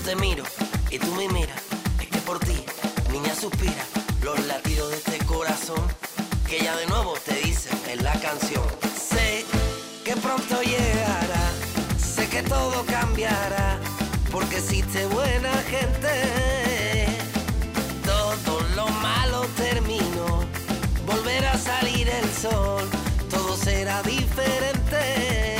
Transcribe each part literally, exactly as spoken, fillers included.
te miro y tú me miras, es que por ti, niña, suspira los latidos de este corazón que ya de nuevo te dice en la canción. Sé que pronto llegará, sé que todo cambiará, porque existe buena gente. Todo lo malo terminó, volverá a salir el sol, todo será diferente.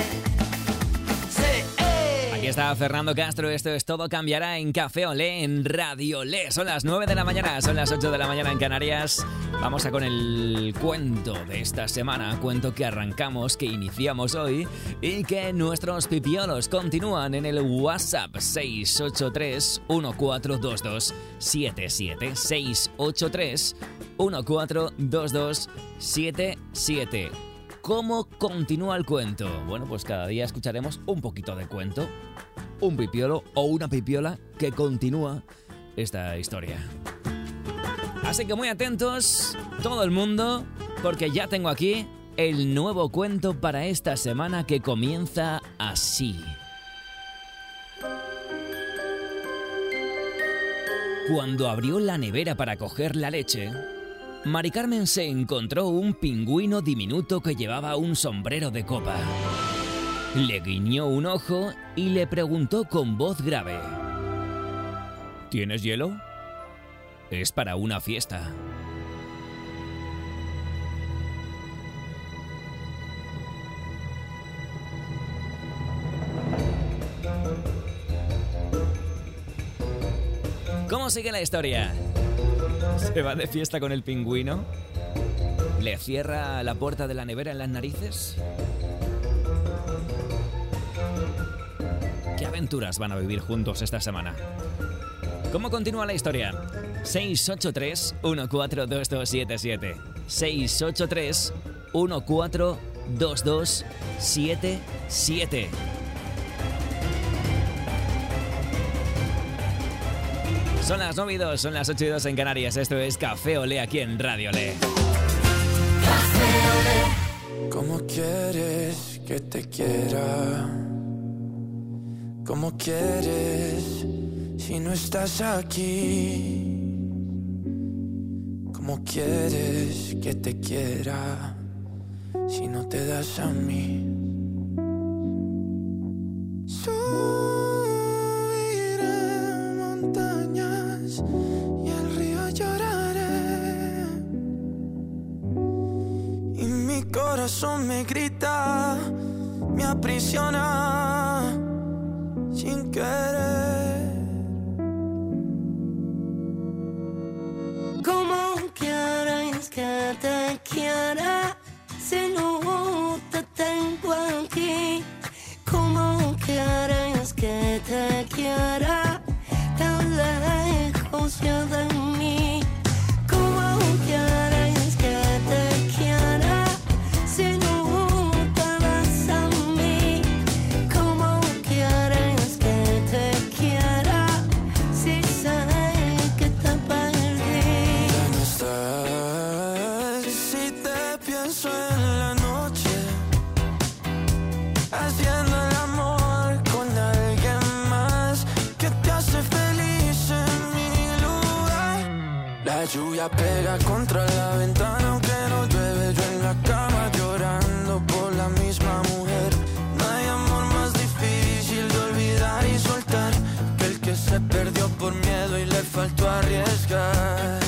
Aquí está Fernando Castro, esto es Todo Cambiará en Café Olé, en Radio Olé. Son las nueve de la mañana, son las ocho de la mañana en Canarias. Vamos a con el cuento de esta semana, cuento que arrancamos, que iniciamos hoy y que nuestros pipiolos continúan en el WhatsApp seis ocho tres, uno cuatro dos dos, siete siete, seis ocho tres, uno cuatro dos dos, siete siete. ¿Cómo continúa el cuento? Bueno, pues cada día escucharemos un poquito de cuento, un pipiolo o una pipiola que continúa esta historia. Así que muy atentos, todo el mundo, porque ya tengo aquí el nuevo cuento para esta semana que comienza así. Cuando abrió la nevera para coger la leche, Mari Carmen se encontró un pingüino diminuto que llevaba un sombrero de copa. Le guiñó un ojo y le preguntó con voz grave: ¿Tienes hielo? Es para una fiesta. ¿Cómo sigue la historia? Se va de fiesta con el pingüino, le cierra la puerta de la nevera en las narices. ¿Qué aventuras van a vivir juntos esta semana? ¿Cómo continúa la historia? seis ocho tres, uno cuatro dos dos siete siete, seis ocho tres, uno cuatro dos dos siete siete. Son las nueve y dos, son las ocho y dos en Canarias. Esto es Café Olé aquí en Radio Olé. ¿Cómo quieres que te quiera? ¿Cómo quieres si no estás aquí? ¿Cómo quieres que te quiera si no te das a mí? Y el río lloraré y mi corazón me grita, me aprisiona sin querer. ¿Cómo quieres que te quiera si no te tengo aquí? ¿Cómo quieres que te quiera tan lejos ya de mí? ¿Cómo quieres que te quiera si no te das a mí? ¿Cómo quieres que te quiera si sé que te perdí? Ya no estás, si te pienso en la noche, haciendo el amor con alguien más que te hace feliz en mi lugar. La lluvia pega contra la ventana aunque no llueve, yo en la cama llorando por la misma mujer. No hay amor más difícil de olvidar y soltar que el que se perdió por miedo y le faltó arriesgar.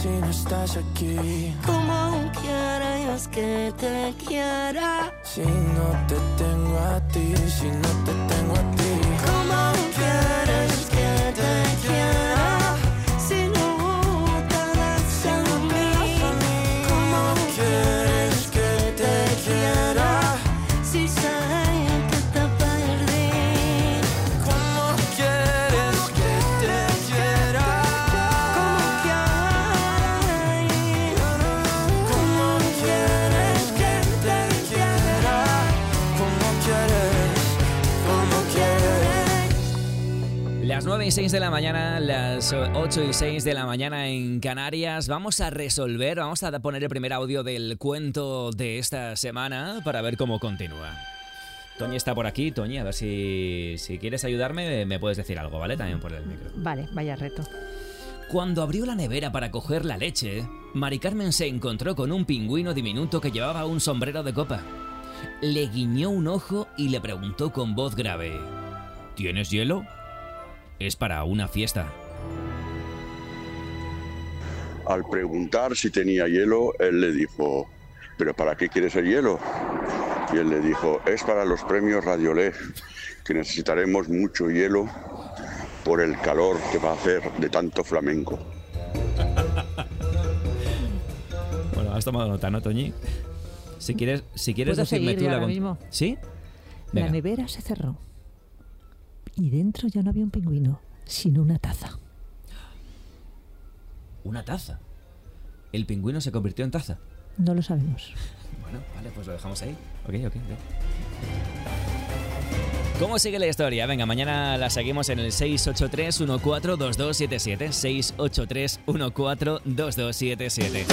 si no estás aquí? ¿Cómo quieres que te quiera si no te tengo a ti? Si no te tengo a ti. ¿Cómo quieres que te quiera si no te das a mí? ¿Cómo quieres que te quiera si sé que te perdí? ¿Cómo quieres que te quiera? ¿Cómo quieres? ¿Cómo quieres que te quiera? ¿Cómo quieres? ¿Cómo quieres? Las nueve y seis de la mañana, las ocho y seis de la mañana en Canarias. Vamos a resolver, vamos a poner el primer audio del cuento de esta semana para ver cómo continúa. Toñi está por aquí. Toñi, a ver si, si quieres ayudarme, me puedes decir algo, ¿vale? También por el micro. Vale, vaya reto. Cuando abrió la nevera para coger la leche, Mari Carmen se encontró con un pingüino diminuto que llevaba un sombrero de copa. Le guiñó un ojo y le preguntó con voz grave: ¿tienes hielo? Es para una fiesta. Al preguntar si tenía hielo, él le dijo: ¿pero para qué quieres el hielo? Y él le dijo: es para los premios Radiolé, que necesitaremos mucho hielo por el calor que va a hacer de tanto flamenco. Bueno, has tomado nota, ¿no, Toñi? Si quieres, si quieres ¿Puedo decirme seguir tú yo la ahora con- mismo? ¿Sí? La Venga. nevera se cerró. Y dentro ya no había un pingüino, sino una taza. Una taza. El pingüino se convirtió en taza. No lo sabemos. Bueno, vale, pues lo dejamos ahí. Ok, ok, ok. ¿Cómo sigue la historia? Venga, mañana la seguimos en el seis ocho tres uno cuatro dos dos siete siete. seis ocho tres uno cuatro dos dos siete siete.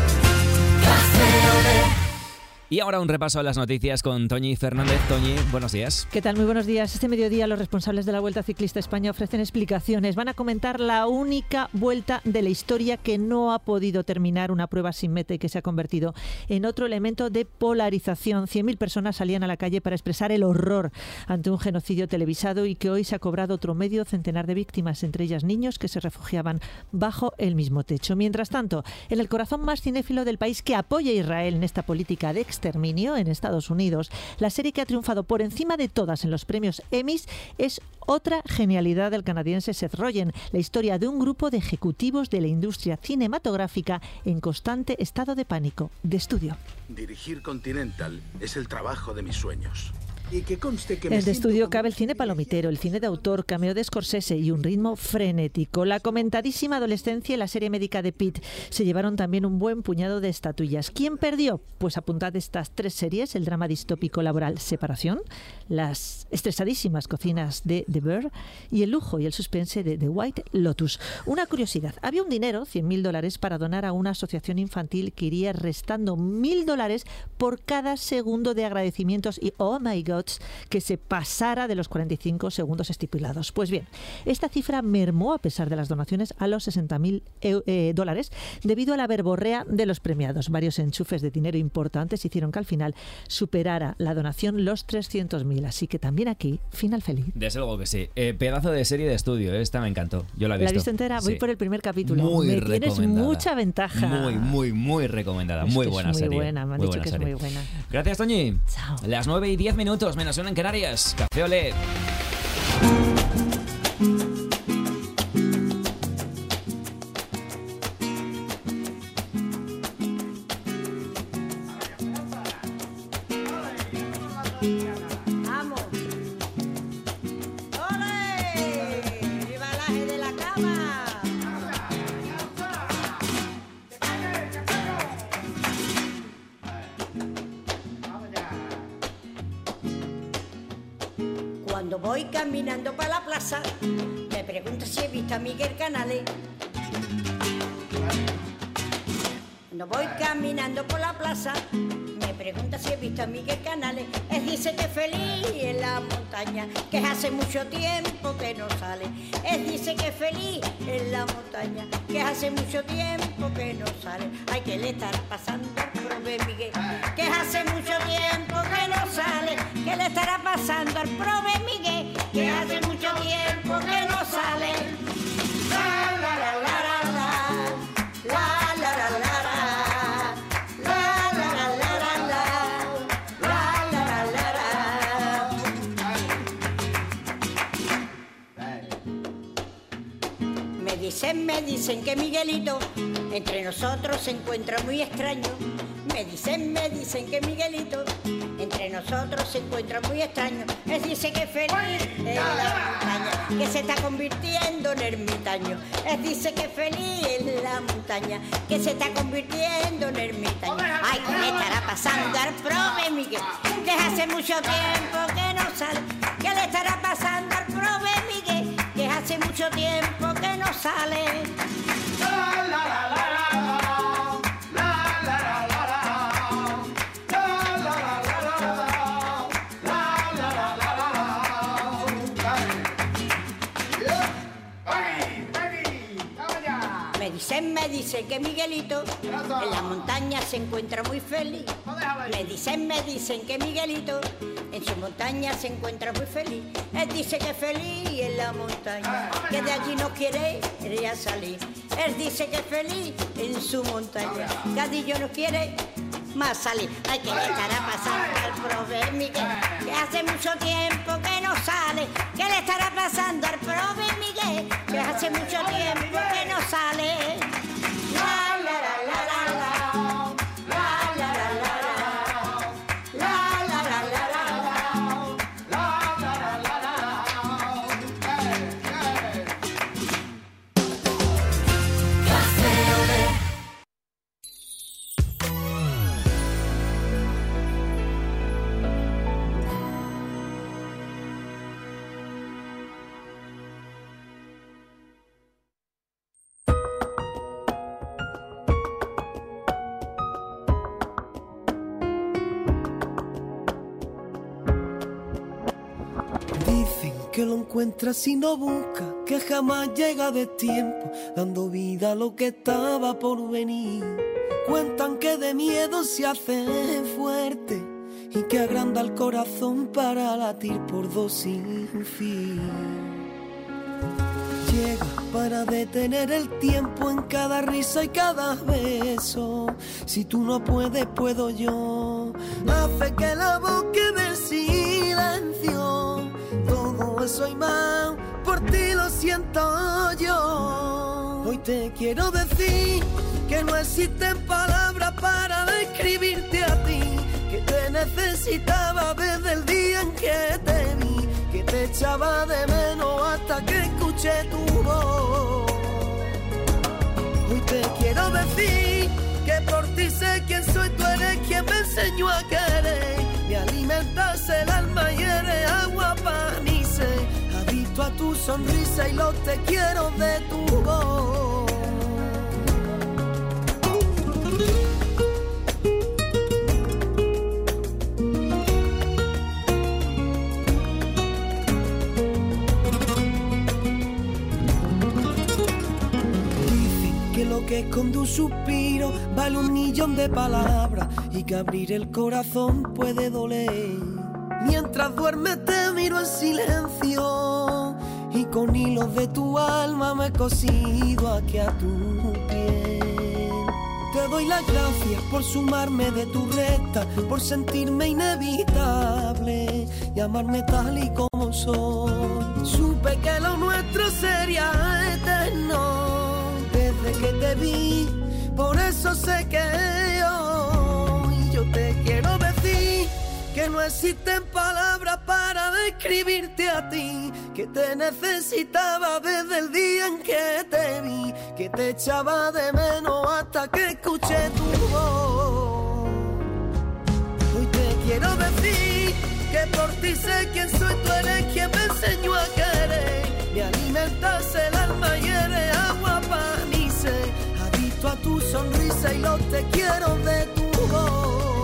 Y ahora un repaso a las noticias con Toñi Fernández. Toñi, buenos días. ¿Qué tal? Muy buenos días. Este mediodía los responsables de la Vuelta Ciclista a España ofrecen explicaciones. Van a comentar la única vuelta de la historia que no ha podido terminar, una prueba sin meta y que se ha convertido en otro elemento de polarización. cien mil personas salían a la calle para expresar el horror ante un genocidio televisado y que hoy se ha cobrado otro medio centenar de víctimas, entre ellas niños que se refugiaban bajo el mismo techo. Mientras tanto, en el corazón más cinéfilo del país que apoya a Israel en esta política de exterminio en Estados Unidos, la serie que ha triunfado por encima de todas en los premios Emmys es otra genialidad del canadiense Seth Rogen, la historia de un grupo de ejecutivos de la industria cinematográfica en constante estado de pánico, de estudio. Dirigir Continental es el trabajo de mis sueños. Y que conste que me El de siento estudio como cabe el si cine palomitero, el cine de autor, cameo de Scorsese y un ritmo frenético. La comentadísima adolescencia y la serie médica de Pitt se llevaron también un buen puñado de estatuillas. ¿Quién perdió? Pues apuntad estas tres series: el drama distópico laboral Separación, las estresadísimas cocinas de The Bear y el lujo y el suspense de The White Lotus. Una curiosidad: había un dinero, cien mil dólares, para donar a una asociación infantil que iría restando mil dólares por cada segundo de agradecimientos y oh my god que se pasara de los cuarenta y cinco segundos estipulados. Pues bien, esta cifra mermó a pesar de las donaciones a los sesenta mil eh, dólares debido a la verborrea de los premiados. Varios enchufes de dinero importantes hicieron que al final superara la donación los trescientos mil. Así que también aquí, final feliz. Desde luego que sí. Eh, pedazo de serie de estudio, ¿eh? Esta me encantó. Yo la he ¿La visto. has visto entera? Voy Sí. por el primer capítulo. Muy Me tienes recomendada. mucha ventaja. Muy, muy, muy recomendada. Es muy que es buena muy serie. buena, me han Muy dicho buena que es serie. muy buena. Gracias, Toñi. Chao. Las nueve y diez minutos, menos una en Canarias. Café Olé. ¡Vamos! ¡Ole! ¡Viva el aje de la cama! Cuando voy caminando para la plaza, me pregunto si he visto a Miguel Canales. Cuando voy caminando por la plaza, me pregunta si he visto a Miguel Canales. Él dice que feliz en la montaña, que hace mucho tiempo que no sale. Él dice que feliz en la montaña, que hace mucho tiempo que no sale. Ay, que le estará pasando al prove Miguel, que hace mucho tiempo que no sale. Que le estará pasando al prove Miguel, que hace mucho tiempo que no sale. La, la, la, la, la, la, la. dicen, me dicen que Miguelito entre nosotros se encuentra muy extraño. Me dicen, me dicen que Miguelito entre nosotros se encuentra muy extraño. Él dice que es feliz en la montaña, que se está convirtiendo en ermitaño. Él dice que es feliz en la montaña, que se está convirtiendo en ermitaño. Ay, ¿qué le estará pasando al prove Miguel? Que hace mucho tiempo que no sale. ¿Qué le estará pasando al prove Miguel? Que hace mucho tiempo que no sale. La, la, la, la, la. Me dicen, me dicen que Miguelito en la montaña se encuentra muy feliz. Me dicen, me dicen que Miguelito en su montaña se encuentra muy feliz. Él dice que es feliz en la montaña, que de allí no quiere ya salir. Él dice que es feliz en su montaña, que allí yo no quiere más salir. Ay, ¿qué le estará pasando al prove Miguel? Que hace mucho tiempo que no sale. ¿Qué le estará pasando al prove Miguel? Que hace mucho tiempo que no sale. La, la, la, la, la, la. La, la, la, la, la. La, la, la, la, la. La, la, la, la, la. Café Olé. Que lo encuentra si no busca, que jamás llega de tiempo, dando vida a lo que estaba por venir. Cuentan que de miedo se hace fuerte y que agranda el corazón para latir por dos sin fin. Llega para detener el tiempo en cada risa y cada beso. Si tú no puedes, puedo yo. Hace que la voz quede en silencio. Todo eso y más, por ti lo siento yo. Hoy te quiero decir que no existen palabras para describirte a ti, que te necesitaba desde el día en que te vi, que te echaba de menos hasta que escuché tu voz. Hoy te quiero decir que por ti sé quién soy, tú eres quien me enseñó a querer. Me alimentas el alma y eres agua para mi sed. Adicto a tu sonrisa y los te quiero de tu voz. Dicen que lo que esconde un suspiro vale un millón de palabras y que abrir el corazón puede doler. Mientras duermes te miro en silencio y con hilos de tu alma me he cosido aquí a tu piel. Te doy las gracias por sumarme de tu recta, por sentirme inevitable y amarme tal y como soy. Supe que lo nuestro sería eterno desde que te vi, por eso sé que hoy yo te quiero decir que no existen palabras para describirte a ti, que te necesitaba desde el día en que te vi, que te echaba de menos hasta que escuché tu voz. Hoy te quiero decir que por ti sé quién soy, tú eres quien me enseñó a querer. Me alimentas el alma y eres agua para mi sed. Adicto a tu sonrisa y los te quiero de tu voz.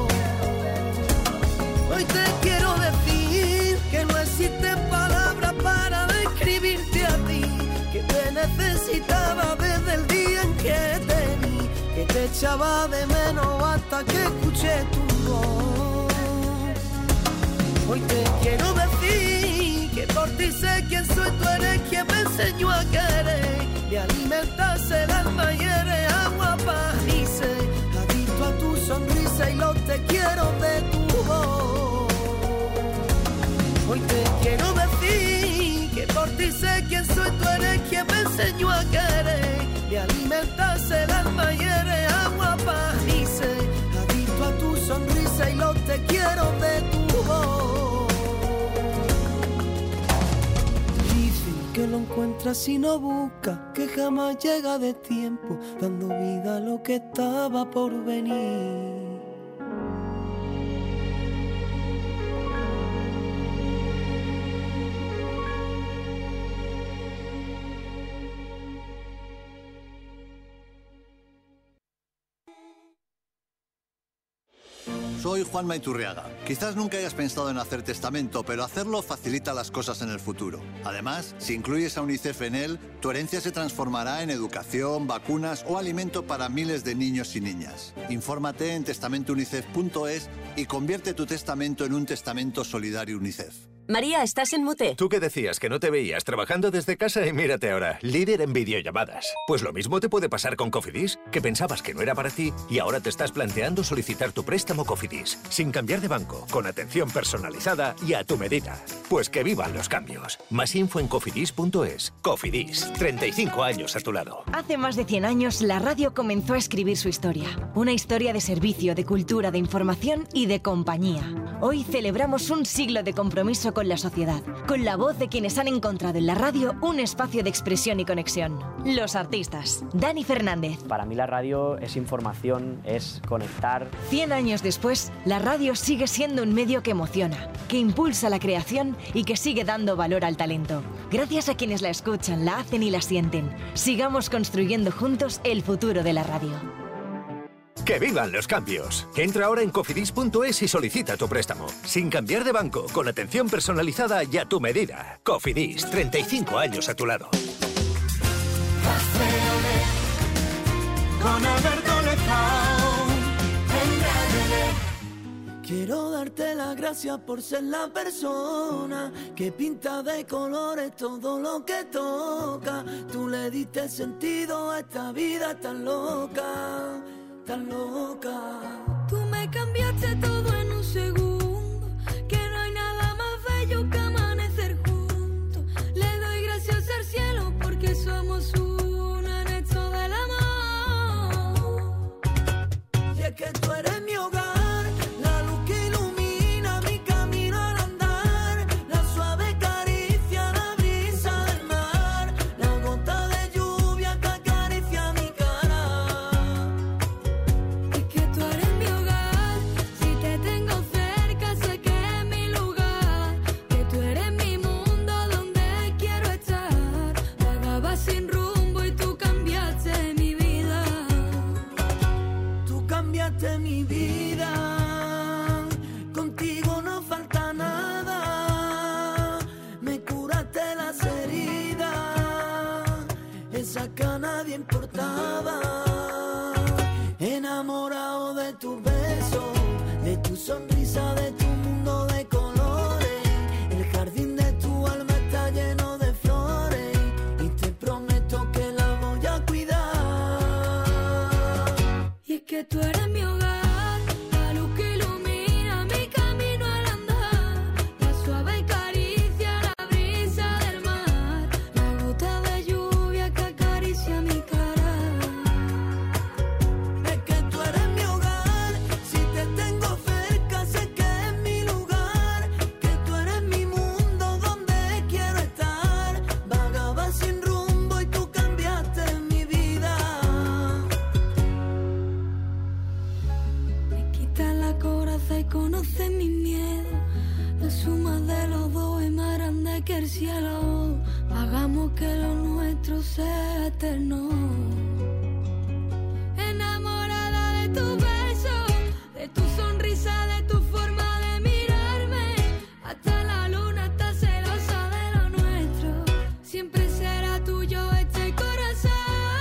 Hoy te quiero decir que no existen palabras para describirte a ti, que te necesitaba desde el día en que te vi, que te echaba de menos hasta que escuché tu voz. Hoy te quiero decir que por ti sé quién soy, tú eres quien me enseñó a querer. Me alimentas el alma y eres agua para mi sed. Adicto a tu sonrisa y los te quiero de tu voz. Hoy te quiero decir que por ti Dice quién soy, tú eres quien me enseñó a querer. Me alimentas el alma y eres agua para mi sed. Adicto a tu sonrisa y lo te quiero de tu voz. Dicen que lo encuentras si no buscas, que jamás llega de tiempo, dando vida a lo que estaba por venir. Soy Juan Maiturriaga. Quizás nunca hayas pensado en hacer testamento, pero hacerlo facilita las cosas en el futuro. Además, si incluyes a UNICEF en él, tu herencia se transformará en educación, vacunas o alimento para miles de niños y niñas. Infórmate en testamento unicef punto es y convierte tu testamento en un testamento solidario UNICEF. María, estás en mute. Tú que decías que no te veías trabajando desde casa y mírate ahora, líder en videollamadas. Pues lo mismo te puede pasar con Cofidis, que pensabas que no era para ti y ahora te estás planteando solicitar tu préstamo Cofidis, sin cambiar de banco, con atención personalizada y a tu medida. Pues que vivan los cambios. Más info en cofidis punto es. Cofidis, treinta y cinco años a tu lado. Hace más de cien años la radio comenzó a escribir su historia. Una historia de servicio, de cultura, de información y de compañía. Hoy celebramos un siglo de compromiso con la sociedad, con la voz de quienes han encontrado en la radio un espacio de expresión y conexión. Los artistas. Dani Fernández. Para mí la radio es información, es conectar. Cien años después, la radio sigue siendo un medio que emociona, que impulsa la creación y que sigue dando valor al talento. Gracias a quienes la escuchan, la hacen y la sienten. Sigamos construyendo juntos el futuro de la radio. ¡Que vivan los cambios! Entra ahora en cofidis punto es y solicita tu préstamo. Sin cambiar de banco, con atención personalizada y a tu medida. Cofidis, treinta y cinco años a tu lado. Con Alberto Lezao, quiero darte las gracias por ser la persona que pinta de colores todo lo que toca. Tú le diste sentido a esta vida tan loca, tan loca. Tú me cambiaste todo en un segundo, que no hay nada más bello que amanecer juntos. Le doy gracias al cielo porque somos uno en esto del amor. Y es que tú eres mi hogar, la luz que ilumina mi camino al andar, la suave caricia, la brisa del mar, la gota de lluvia que acaricia mi cara. Es que tú eres mi hogar, si te tengo cerca sé que es mi lugar, que tú eres mi mundo donde quiero estar. Vagaba sin rumbo y tú cambiaste mi vida. Tú cambiaste mi vida, contigo no falta nada, me curaste las heridas, esa que a nadie importaba. Enamorado de tus besos, de tu sonrisa, de tu mundo de colores, el jardín de tu alma está lleno de flores y te prometo que la voy a cuidar. Y es que tú eres mi hogar, la luz que ilumina mi camino al andar, la suave caricia, la brisa del mar, la gota de lluvia que acaricia mi cara. Es que tú eres mi hogar, si te tengo cerca sé que es mi lugar, que tú eres mi mundo donde quiero estar. Vagaba sin rumbo y tú cambiaste mi vida. Me quitas la coraza y conoces mi miedo, la suma de los dos es más grande que el cielo. Hagamos que lo nuestro sea eterno. Enamorada de tu beso, de tu sonrisa, de tu forma de mirarme, hasta la luna está celosa de lo nuestro. Siempre será tuyo este corazón.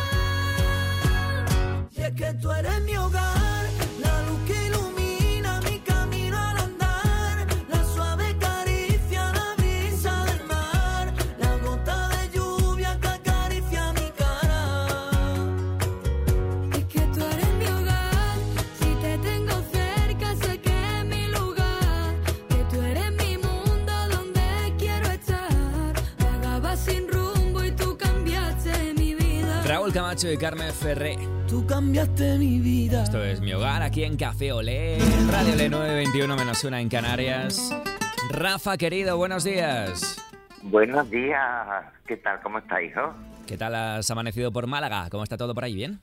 Y es que tú eres mi hogar, la luz que ilumina mi camino al andar, la suave caricia, la brisa del mar, la gota de lluvia que acaricia mi cara. Raúl Camacho y Carmen Ferré. Tú cambiaste mi vida. Esto es Mi Hogar, aquí en Café Olé, Radio Olé nueve veintiuno menos una en Canarias. Rafa, querido, buenos días. Buenos días. ¿Qué tal? ¿Cómo está, hijo? ¿Qué tal has amanecido por Málaga? ¿Cómo está todo por ahí? ¿Bien?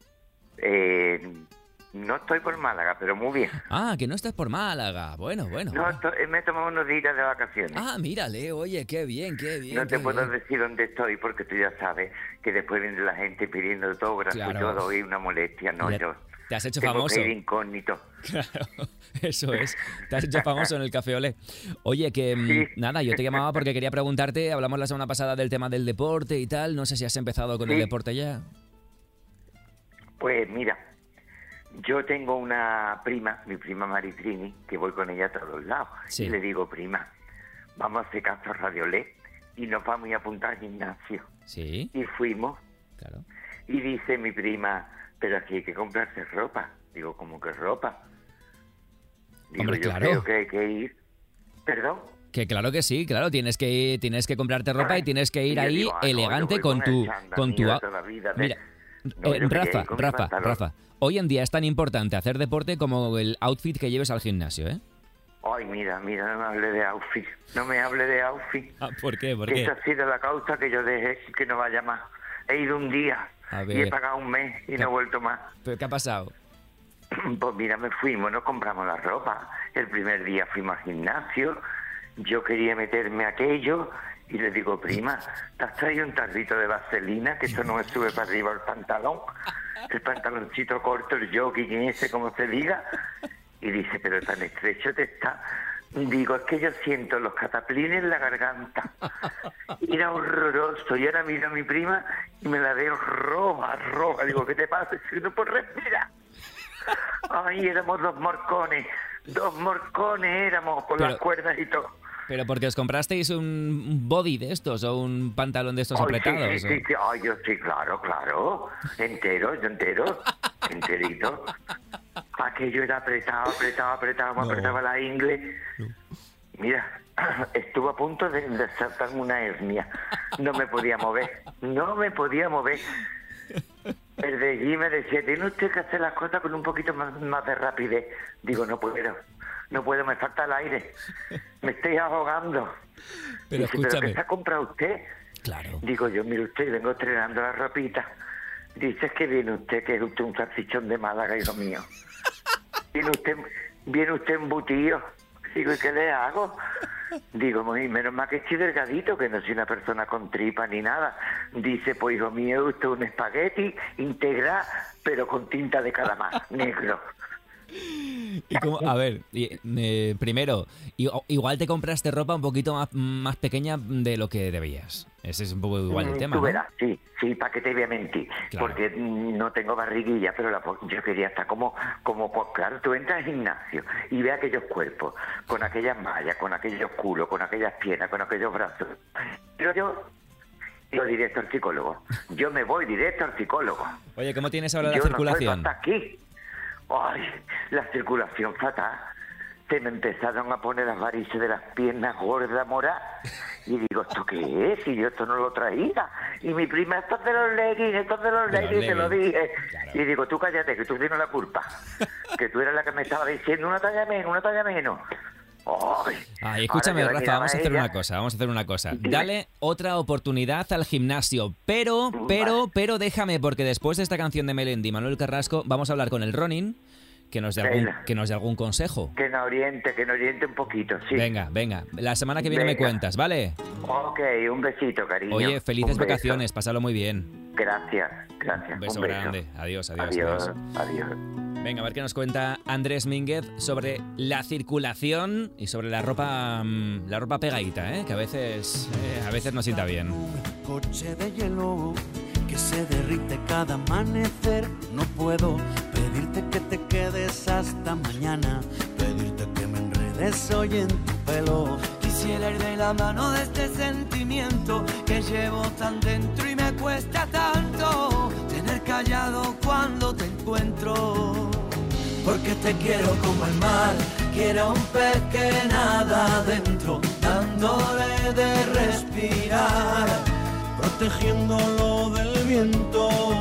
Eh, no estoy por Málaga, pero muy bien. Ah, que no estás por Málaga. Bueno, bueno. No, estoy, me he tomado unos días de vacaciones. Ah, mírale, oye, qué bien, qué bien. No te qué puedo bien. decir dónde estoy porque tú ya sabes que después viene la gente pidiendo autógrafo y Claro. todo, y una molestia. No, Ya yo te has hecho tengo famoso. que ir incógnito. Claro, eso es. Te has hecho famoso en el Café Olé. Oye, que mm, Sí. nada, yo te llamaba porque quería preguntarte, hablamos la semana pasada del tema del deporte y tal, no sé si has empezado con Sí. el deporte ya. Pues mira, yo tengo una prima, mi prima Maritrini, que voy con ella a todos los lados. Sí. Y le digo, prima, vamos a hacer caso a Radio Olé y nos vamos a ir a apuntar al gimnasio. Sí. Y fuimos. Claro. Y dice mi prima, pero aquí hay que comprarse ropa. Digo, ¿cómo que ropa? Digo, Hombre, yo claro. creo que hay que ir. ¿Perdón? Que claro que sí, claro, tienes que ir, tienes que comprarte ropa y tienes que Y ir yo ahí digo, ah, no, elegante yo voy con con tu el chándal con tu mío de a- toda la vida de- Mira, No, eh, yo quería Rafa, ir con mi Rafa, pantalón. Rafa. Hoy en día es tan importante hacer deporte como el outfit que lleves al gimnasio, ¿eh? Ay, mira, mira, no me hable de outfit. No me hable de outfit. Ah, ¿por qué? ¿Por Que qué? esa ha sido la causa que yo dejé que no vaya más. He ido un día A y he ver. pagado un mes y ¿Qué? no he vuelto más. ¿Pero qué ha pasado? Pues mira, me fuimos, no compramos la ropa. El primer día fuimos al gimnasio. Yo quería meterme aquello y le digo, prima, ¿te has traído un tardito de vaselina? Que eso no me sube para arriba el pantalón. El pantaloncito corto, el jogging ese, como se diga. Y dice, pero tan estrecho te está. Digo, es que yo siento los cataplines en la garganta. Era horroroso. Y ahora miro a mi prima y me la veo roja, roja. Digo, ¿qué te pasa? Si no puedo respirar. Ay, éramos dos morcones. Dos morcones éramos con Pero- las cuerdas y todo. Pero porque os comprasteis un body de estos o un pantalón de estos Ay, apretados. Sí, sí, ¿o? sí, sí. Ay, yo sí, claro, claro. Entero, yo entero. Enterito. Aquello era apretado, apretado, apretado. Me No. apretaba la ingle. Mira, estuvo a punto de, de saltarme una hernia. No me podía mover. No me podía mover. El de allí me decía, tiene usted que hacer las cosas con un poquito más, más de rapidez. Digo, no puedo. No puedo, me falta el aire. Me estoy ahogando. Pero Dice, ¿pero escúchame. qué se ha comprado usted? Claro. Digo yo, mire usted, vengo estrenando la ropita. Dice, es que viene usted, que es usted un salchichón de Málaga, hijo mío. Viene usted, viene usted embutido. Digo, ¿y qué le hago? Digo, muy menos mal que estoy delgadito, que no soy una persona con tripa ni nada. Dice, pues hijo mío, usted un espagueti integral, pero con tinta de calamar, negro. Y como, a ver, y, eh, primero, i- o- igual te compraste ropa un poquito más, más pequeña de lo que debías. Ese es un poco igual el Mm, tema, Tú ¿no? verás, sí, sí, ¿para qué te voy a mentir? Claro. Porque mm, no tengo barriguilla, pero la, po- yo quería estar como, como, pues, claro, tú entras al gimnasio y ves aquellos cuerpos, con aquellas mallas, con aquellos culos, con aquellas piernas, con aquellos brazos. Pero yo, yo directo al psicólogo. Yo me voy directo al psicólogo. Oye, ¿cómo tienes ahora la Yo no circulación? soy hasta aquí. Ay, la circulación fatal. Se me empezaron a poner las varices de las piernas gordas, moradas. Y digo, ¿esto qué es? Y yo esto no lo traía. Y mi prima, esto es de los leggings, esto es de los De los leggings, te lo leggings. dije. Y digo, tú cállate, que tú tienes la culpa. Que tú eras la que me estaba diciendo una talla menos, una talla menos. Ay, Ay, escúchame, ahora que la Rafa, vamos a miraba hacer ella, una cosa, vamos a hacer una cosa. Dime. Dale otra oportunidad al gimnasio, pero, pero, pero déjame, porque después de esta canción de Melendi y Manuel Carrasco, vamos a hablar con el Ronin, que nos dé algún, Venga. que nos dé algún consejo. Que nos oriente, que nos oriente un poquito, sí. Venga, venga, la semana que viene me Venga. cuentas, ¿vale? Ok, un besito, cariño. Oye, felices Un beso. vacaciones, pásalo muy bien. Gracias, gracias. Un beso beso. grande, adiós, adiós, Adiós, adiós. adiós. Venga, a ver qué nos cuenta Andrés Mínguez sobre la circulación y sobre la ropa mm, la ropa pegadita, ¿eh? Que a veces eh, a veces no sienta bien. Coche de hielo que se derrite cada amanecer. No puedo pedirte que te quedes hasta mañana, pedirte que me enredes hoy en tu pelo. Quisiera ir de la mano de este sentimiento que llevo tan dentro y me cuesta tanto tener callado cuando te encuentro. Porque te quiero como el mar, quiero un pez que nada adentro, dándole de respirar, protegiéndolo del viento.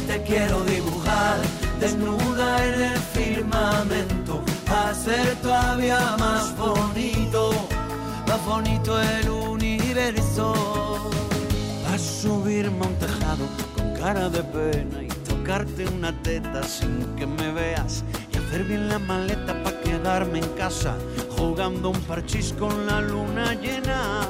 te quiero dibujar desnuda en el firmamento, hacer todavía más bonito, más bonito el universo. A subirme a un tejado con cara de pena y tocarte una teta sin que me veas, y hacer bien la maleta para quedarme en casa jugando un parchís con la luna llena.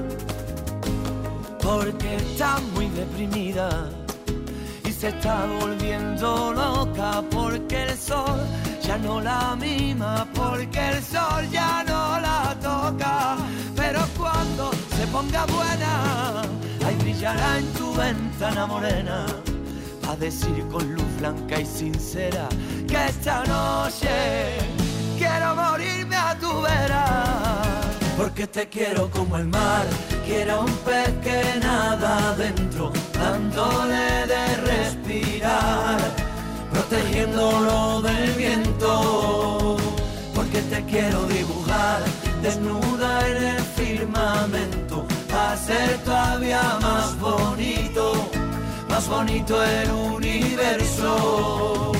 Porque está muy deprimida y se está volviendo loca, porque el sol ya no la mima, porque el sol ya no la toca. Pero cuando se ponga buena, ahí brillará en tu ventana morena, a decir con luz blanca y sincera que esta noche quiero morirme a tu vera. Porque te quiero como el mar, quiero un pez que nada adentro, dándole de respirar, protegiéndolo del viento. Porque te quiero dibujar desnuda en el firmamento, hacer todavía más bonito, más bonito el universo.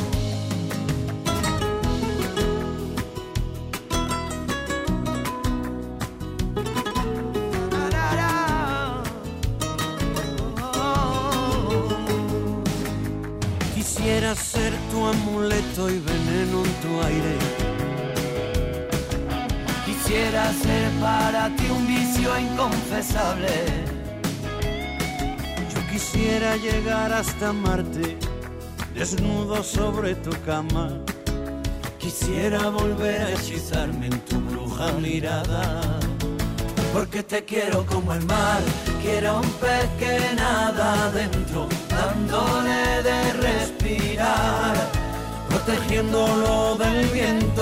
Quisiera ser tu amuleto y veneno en tu aire. Quisiera ser para ti un vicio inconfesable. Yo quisiera llegar hasta Marte, desnudo sobre tu cama. Quisiera volver a hechizarme en tu bruja mirada. Porque te quiero como el mar, quiero un pez que nada adentro, dándole de respirar, protegiéndolo del viento.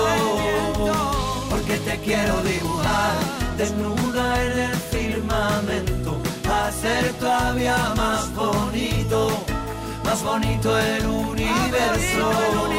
Porque te quiero dibujar desnuda en el firmamento, hacer todavía más bonito, más bonito el universo.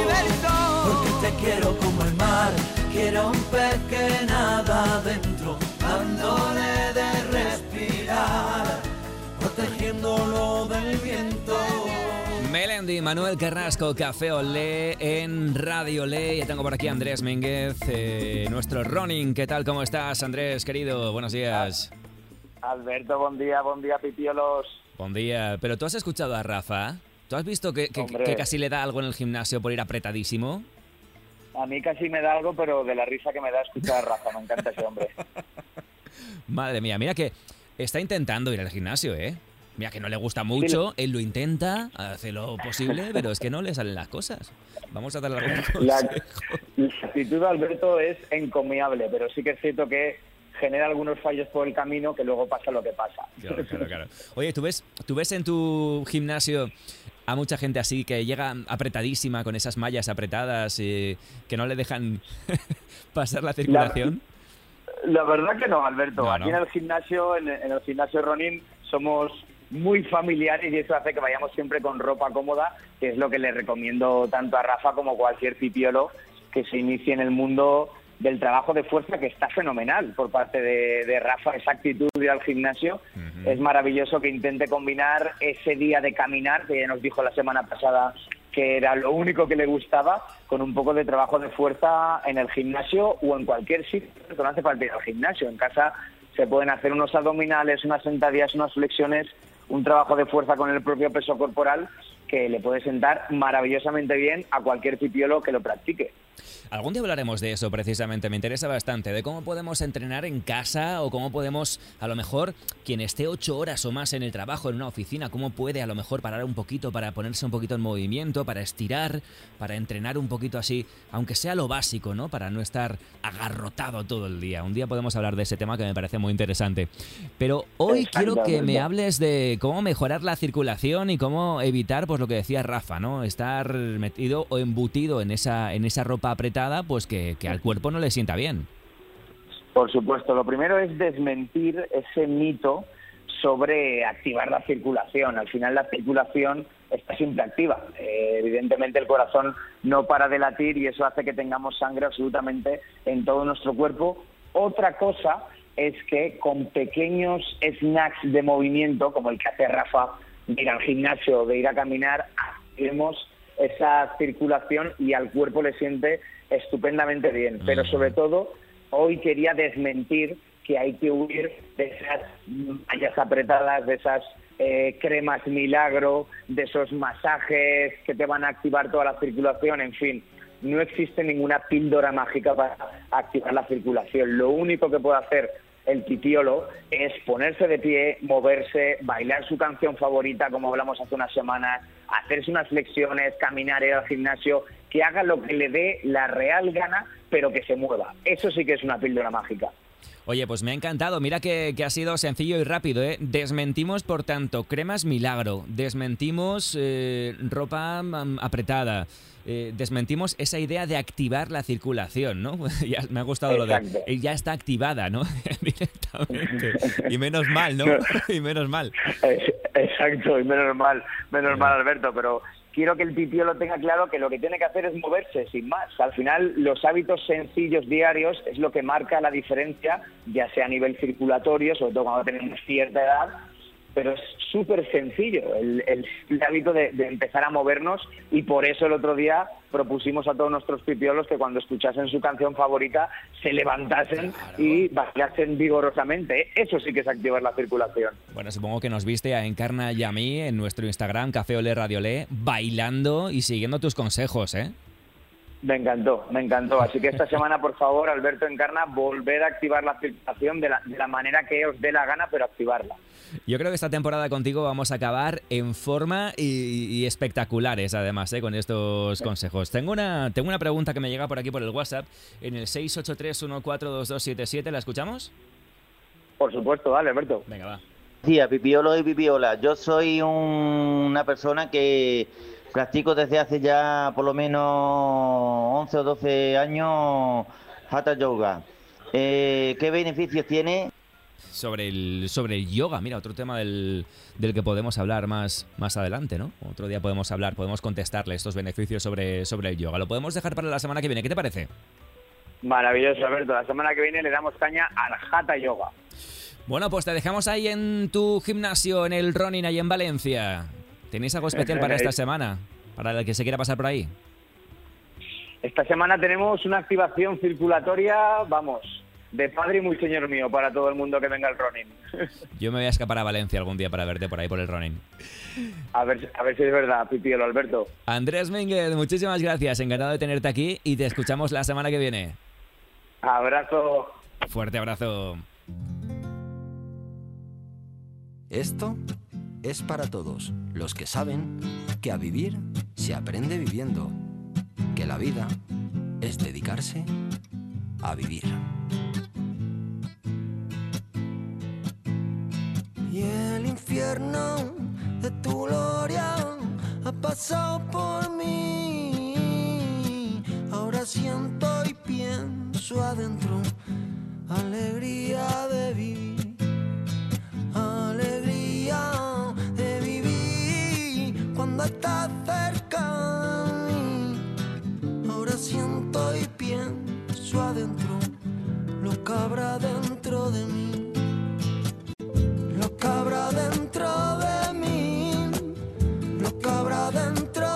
Porque te quiero como el mar, quiero un pez que nada adentro, dándole de respirar, protegiéndolo del viento. Melendi, Manuel Carrasco, Café Olé en Radio Olé. Ya tengo por aquí a Andrés Mínguez, eh, nuestro running. ¿Qué tal? ¿Cómo estás, Andrés, querido? Buenos días. Alberto, buen día, buen día, pipiolos. Buen día. ¿Pero tú has escuchado a Rafa? ¿Tú has visto que, que, que casi le da algo en el gimnasio por ir apretadísimo? A mí casi me da algo, pero de la risa que me da escuchar a Rafa. Me encanta ese hombre. Madre mía, mira que está intentando ir al gimnasio, ¿eh? Mira que no le gusta mucho, él lo intenta, hace lo posible, pero es que no le salen las cosas. Vamos a darle algún consejo. La, la actitud de Alberto es encomiable, pero sí que es cierto que genera algunos fallos por el camino, que luego pasa lo que pasa. Claro, claro, claro. Oye, ¿tú ves, ¿tú ves en tu gimnasio a mucha gente así que llega apretadísima, con esas mallas apretadas, y que no le dejan pasar la circulación? La, la verdad que no, Alberto. No, Aquí no. en el gimnasio, en, en el gimnasio Ronin, somos muy familiares y eso hace que vayamos siempre con ropa cómoda, que es lo que le recomiendo tanto a Rafa como cualquier pipiolo que se inicie en el mundo del trabajo de fuerza, que está fenomenal por parte de, de Rafa, esa actitud de ir al gimnasio. Uh-huh. Es maravilloso que intente combinar ese día de caminar, que ya nos dijo la semana pasada que era lo único que le gustaba, con un poco de trabajo de fuerza en el gimnasio o en cualquier sitio. No hace falta ir al gimnasio, en casa se pueden hacer unos abdominales, unas sentadillas, unas flexiones, un trabajo de fuerza con el propio peso corporal que le puede sentar maravillosamente bien a cualquier pipiolo que lo practique. Algún día hablaremos de eso precisamente, me interesa bastante, de cómo podemos entrenar en casa o cómo podemos, a lo mejor, quien esté ocho horas o más en el trabajo, en una oficina, cómo puede a lo mejor parar un poquito para ponerse un poquito en movimiento, para estirar, para entrenar un poquito así, aunque sea lo básico, ¿no? Para no estar agarrotado todo el día. Un día podemos hablar de ese tema que me parece muy interesante. Pero hoy quiero que me hables de cómo mejorar la circulación y cómo evitar, pues lo que decía Rafa, ¿no? Estar metido o embutido en esa, en esa ropa apretada, pues que, que al cuerpo no le sienta bien. Por supuesto, lo primero es desmentir ese mito sobre activar la circulación. Al final la circulación está siempre activa. Eh, evidentemente el corazón no para de latir y eso hace que tengamos sangre absolutamente en todo nuestro cuerpo. Otra cosa es que con pequeños snacks de movimiento, como el que hace Rafa, de ir al gimnasio, de ir a caminar, recibimos esa circulación y al cuerpo le siente estupendamente bien. Pero sobre todo, hoy quería desmentir que hay que huir de esas mallas apretadas, de esas eh, cremas milagro, de esos masajes que te van a activar toda la circulación, en fin. No existe ninguna píldora mágica para activar la circulación. Lo único que puede hacer el titiolo es ponerse de pie, moverse, bailar su canción favorita, como hablamos hace unas semanas, hacerse unas flexiones, caminar, ir al gimnasio, que haga lo que le dé la real gana, pero que se mueva. Eso sí que es una píldora mágica. Oye, pues me ha encantado. Mira que, que ha sido sencillo y rápido, ¿eh? Desmentimos, por tanto, cremas milagro. Desmentimos eh, ropa um, apretada. Eh, desmentimos esa idea de activar la circulación, ¿no? Ya, me ha gustado Exacto. lo de... Ya está activada, ¿no? Directamente. Y menos mal, ¿no? Y menos mal. Exacto, y menos mal, menos mal, Alberto, pero... Quiero que el titio lo tenga claro que lo que tiene que hacer es moverse, sin más. Al final, los hábitos sencillos diarios es lo que marca la diferencia, ya sea a nivel circulatorio, sobre todo cuando tenemos cierta edad, pero es súper sencillo el, el, el hábito de, de empezar a movernos, y por eso el otro día propusimos a todos nuestros pipiolos que cuando escuchasen su canción favorita se levantasen claro. y bailasen vigorosamente. Eso sí que es activar la circulación. Bueno, supongo que nos viste a Encarna y a mí en nuestro Instagram, Café Olé Radio Olé, bailando y siguiendo tus consejos, ¿eh? Me encantó, me encantó. Así que esta semana, por favor, Alberto, Encarna, volver a activar la circulación de la, de la manera que os dé la gana, pero activarla. Yo creo que esta temporada contigo vamos a acabar en forma y, y espectaculares, además, ¿eh? Con estos consejos. Tengo una, tengo una pregunta que me llega por aquí por el WhatsApp, en el seis ocho tres uno cuatro dos dos siete siete. ¿La escuchamos? Por supuesto, dale, Alberto. Venga, va. Sí, a Pipiolo y Pipiola. Yo soy un, una persona que practico desde hace ya por lo menos once o doce años Hatha Yoga. Eh, ¿Qué beneficios tiene? Sobre el, sobre el yoga, mira, otro tema del, del que podemos hablar más, más adelante, ¿no? Otro día podemos hablar, podemos contestarle estos beneficios sobre, sobre el yoga. Lo podemos dejar para la semana que viene, ¿qué te parece? Maravilloso, Alberto. La semana que viene le damos caña al Hatha Yoga. Bueno, pues te dejamos ahí en tu gimnasio, en el Ronin, ahí en Valencia. ¿Tenéis algo especial para esta semana? Para el que se quiera pasar por ahí. Esta semana tenemos una activación circulatoria, vamos, de padre y muy señor mío para todo el mundo que venga al Ronin. Yo me voy a escapar a Valencia algún día para verte por ahí por el Ronin. A ver, a ver si es verdad, Pipiolo, Alberto. Andrés Mínguez, muchísimas gracias. Encantado de tenerte aquí y te escuchamos la semana que viene. Abrazo. Fuerte abrazo. Esto es para todos los que saben que a vivir se aprende viviendo, que la vida es dedicarse a vivir. Y el infierno de tu gloria ha pasado por mí. Ahora siento y pienso adentro alegría de vivir. Alegría de vivir cuando estás cerca de mí. Ahora siento y pienso adentro lo que habrá dentro de mí. Lo que habrá dentro de mí. Lo que habrá dentro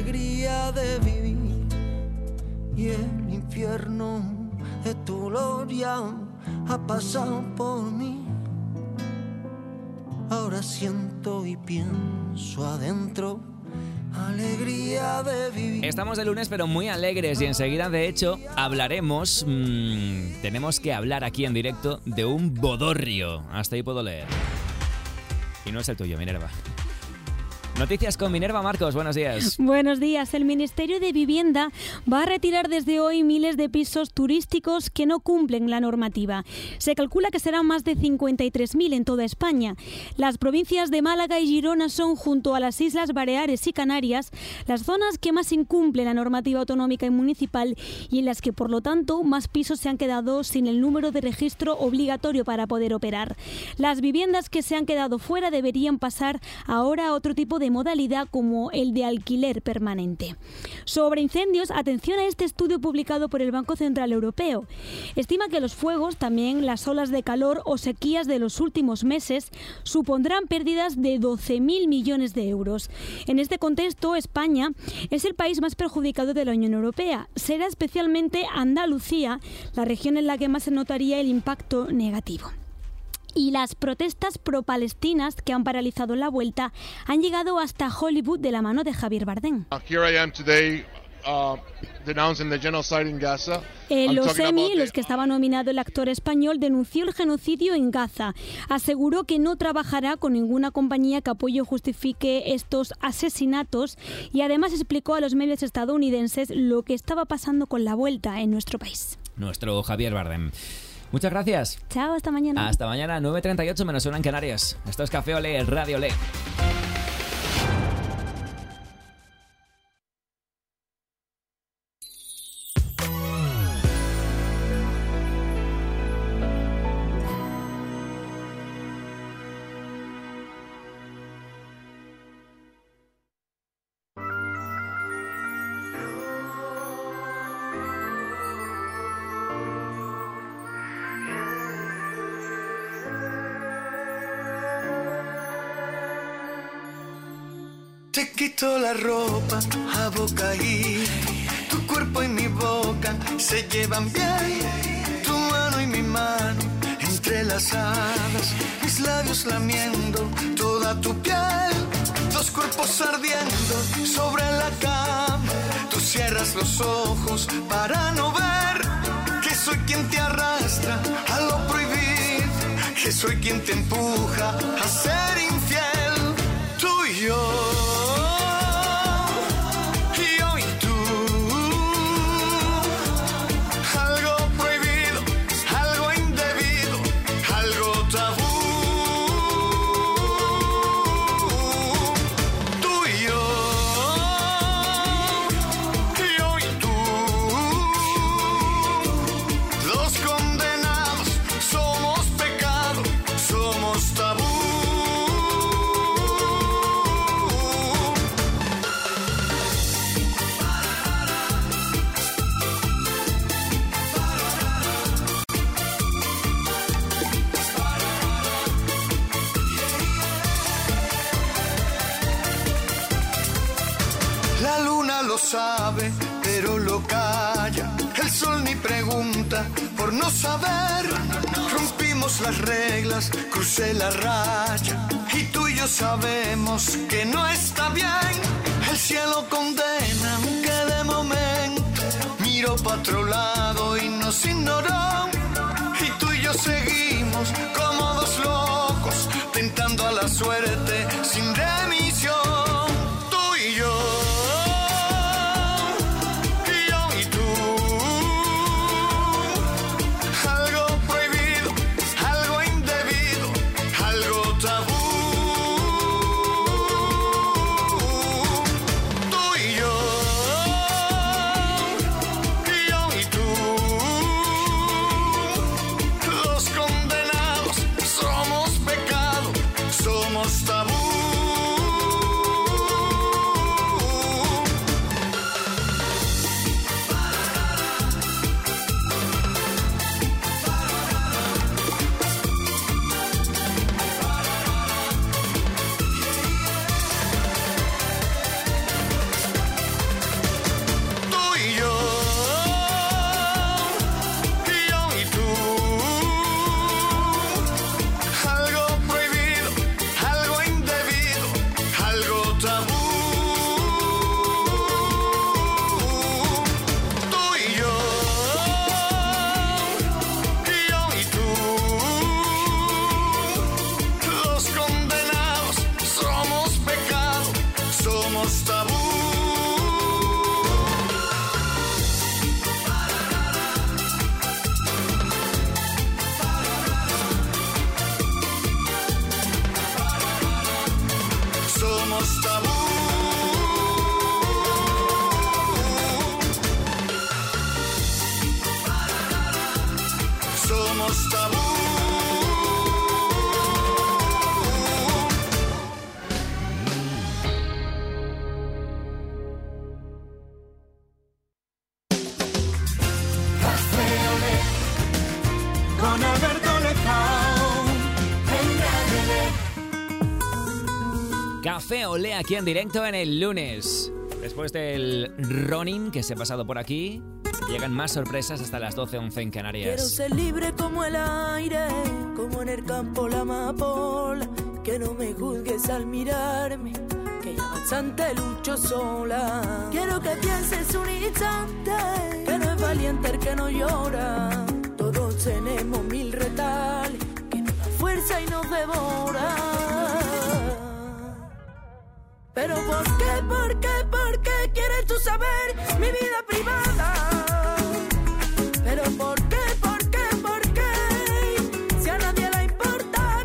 alegría de vivir y el infierno de tu gloria ha pasado por mí. Ahora siento y pienso adentro alegría de vivir. Estamos de lunes pero muy alegres y enseguida de hecho hablaremos, mmm, tenemos que hablar aquí en directo de un bodorrio. Hasta ahí puedo leer. Y no es el tuyo, Minerva. Noticias con Minerva Marcos, buenos días. Buenos días. El Ministerio de Vivienda va a retirar desde hoy miles de pisos turísticos que no cumplen la normativa. Se calcula que serán más de cincuenta y tres mil en toda España. Las provincias de Málaga y Girona son, junto a las Islas Baleares y Canarias, las zonas que más incumplen la normativa autonómica y municipal y en las que, por lo tanto, más pisos se han quedado sin el número de registro obligatorio para poder operar. Las viviendas que se han quedado fuera deberían pasar ahora a otro tipo de modalidad como el de alquiler permanente. Sobre incendios, atención a este estudio publicado por el Banco Central Europeo. Estima que los fuegos, también las olas de calor o sequías de los últimos meses, supondrán pérdidas de doce mil millones de euros. En este contexto, España es el país más perjudicado de la Unión Europea. Será especialmente Andalucía la región en la que más se notaría el impacto negativo. Y las protestas pro-palestinas que han paralizado la vuelta han llegado hasta Hollywood de la mano de Javier Bardem. Here I am today, uh, denouncing the genocide in Gaza. En los Emmy, los que estaba nominado el actor español, denunció el genocidio en Gaza. Aseguró que no trabajará con ninguna compañía que apoye o justifique estos asesinatos y además explicó a los medios estadounidenses lo que estaba pasando con la vuelta en nuestro país. Nuestro Javier Bardem. Muchas gracias. Chao, hasta mañana. Hasta mañana, nueve treinta y ocho menos una en Canarias. Esto es Café Olé, Radio Olé. Te quito la ropa a boca y tu cuerpo y mi boca se llevan bien. Tu mano y mi mano entrelazadas, mis labios lamiendo toda tu piel. Dos cuerpos ardiendo sobre la cama. Tú cierras los ojos para no ver que soy quien te arrastra a lo prohibido, que soy quien te empuja a ser infiel. Tú y yo. Sabe, pero lo calla. El sol ni pregunta por no saber. Rompimos las reglas, crucé la raya y tú y yo sabemos que no está bien. El cielo condena, aunque de momento miró para otro lado y nos ignoró. Y tú y yo seguimos como dos locos, tentando a la suerte sin remisión. Tú y yo. Stop. somos tabú. Con Alberto Lezao, Café Olé aquí en directo en el lunes. Después del Ronin que se ha pasado por aquí, llegan más sorpresas hasta las doce once en quiero Canarias. ser libre como el aire, como en el campo la amapola, que no me juzgues al mirarme, que ya bastante lucho sola. Quiero que pienses un instante, que no es valiente el que no llora. Todos tenemos mil retales, que nos da fuerza y nos devora. Pero ¿por qué, por qué, por qué quieres tú saber mi vida privada? Pero ¿por qué, por qué, por qué? Si a nadie le importa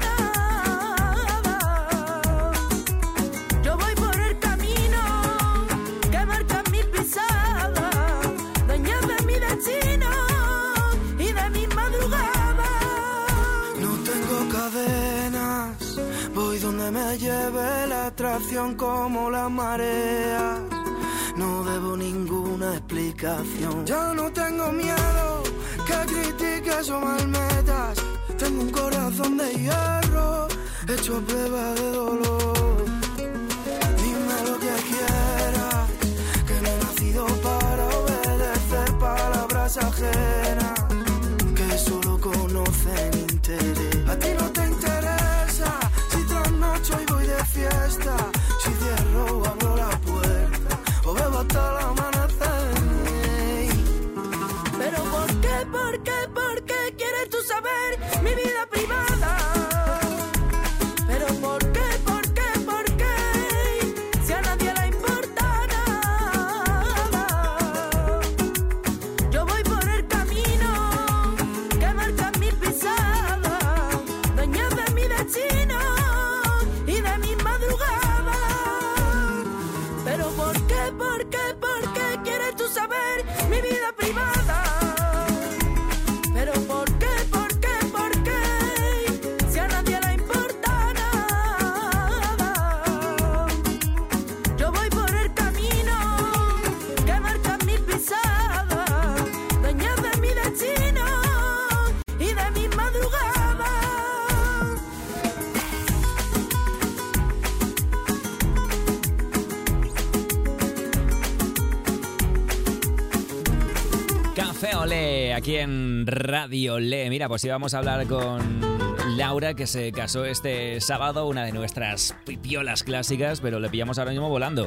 nada. Yo voy por el camino que marca mi pisada, dueña de mi destino y de mi madrugada. No tengo cadenas, voy donde me lleve la atracción como la marea. No debo ninguna explicación. Ya no tengo miedo que critiques o malmetas. Tengo un corazón de hierro hecho a prueba de dolor. Dime lo que quieras, que no he nacido para obedecer palabras ajenas que solo conocen interés. A ti no te interesa si trasnocho y voy de fiesta, si cierro o abro la puerta o bebo hasta el amanecer. Pero ¿por qué, por qué, por qué quieres tú saber mi vida privada? Pero ¿por qué, por qué, por qué? Si a nadie le importa nada. Yo voy por el camino que marca mi pisada, dueña de mi destino y de mi madrugada. Pero ¿por qué, por qué, por qué quieres tú saber mi vida privada? Pero ¿por qué, por qué, por qué? Si a nadie le importa nada. Yo voy por el camino que marca mi pisada, dueña de mi destino y de mi madrugada. Café Olé, aquí en Radio Olé. Mira, pues íbamos a hablar con Laura, que se casó este sábado, una de nuestras pipiolas clásicas, pero le pillamos ahora mismo volando.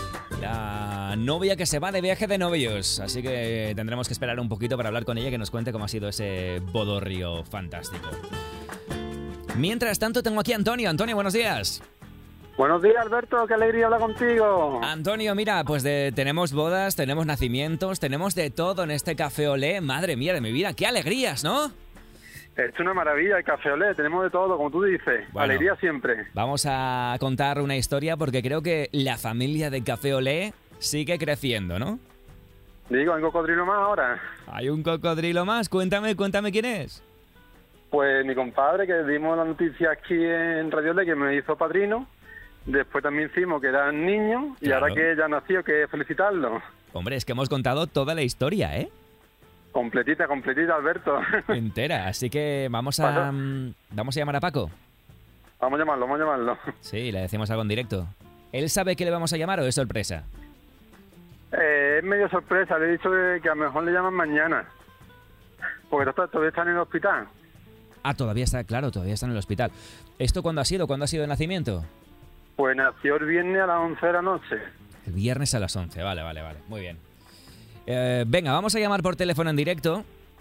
La novia que se va de viaje de novios, así que tendremos que esperar un poquito para hablar con ella, que nos cuente cómo ha sido ese bodorrio fantástico. Mientras tanto, tengo aquí a Antonio. Antonio, buenos días. Buenos días, Alberto, qué alegría hablar contigo. Antonio, mira, pues de, tenemos bodas, tenemos nacimientos, tenemos de todo en este Café Olé. Madre mía de mi vida, qué alegrías, ¿no? Es una maravilla el Café Olé, tenemos de todo, como tú dices. Bueno, alegría siempre. Vamos a contar una historia porque creo que la familia de Café Olé sigue creciendo, ¿no? Digo, ¿hay un cocodrilo más ahora? Hay un cocodrilo más, cuéntame, cuéntame quién es. Pues mi compadre, que dimos la noticia aquí en Radio Olé, que me hizo padrino. Después también hicimos que eran niños y Claro. ahora que ya nació, que felicitarlo. Hombre, es que hemos contado toda la historia, ¿eh? Completita, completita, Alberto. Entera, así que vamos a mm, vamos a llamar a Paco. Vamos a llamarlo, vamos a llamarlo. Sí, le decimos algo en directo. ¿Él sabe que le vamos a llamar o es sorpresa? Eh, es medio sorpresa, le he dicho que, que a lo mejor le llaman mañana. Porque to- todavía están en el hospital. Ah, todavía está, claro, todavía está en el hospital. ¿Esto cuándo ha sido? ¿Cuándo ha sido el nacimiento? Pues nació el viernes a las once de la noche. El viernes a las once, vale, vale, vale, muy bien. Eh, venga, vamos a llamar por teléfono en directo.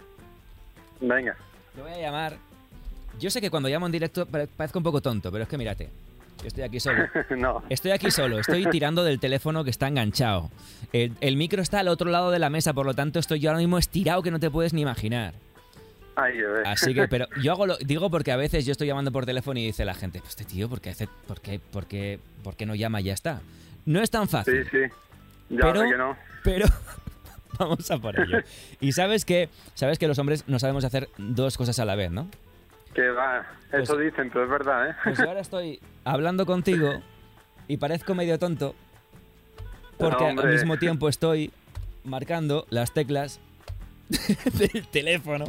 Venga. Lo voy a llamar. Yo sé que cuando llamo en directo pare- parezco un poco tonto, pero es que mírate, yo estoy aquí solo. No. Estoy aquí solo, estoy tirando del teléfono que está enganchado. El, el micro está al otro lado de la mesa, por lo tanto estoy yo ahora mismo estirado que no te puedes ni imaginar. Ay, a ver. Así que, pero yo hago lo, digo porque a veces yo estoy llamando por teléfono y dice la gente, pues este tío, ¿por qué, hace, por qué, por qué, por qué no llama y ya está? No es tan fácil. Sí, sí. Ya pero, sé que no. pero, Vamos a por ello. Y sabes que, sabes que los hombres no sabemos hacer dos cosas a la vez, ¿no? Que va, eso Pues- dicen, pero es verdad, ¿eh? Pues ahora estoy hablando contigo y parezco medio tonto porque No, al hombre. mismo tiempo estoy marcando las teclas del teléfono.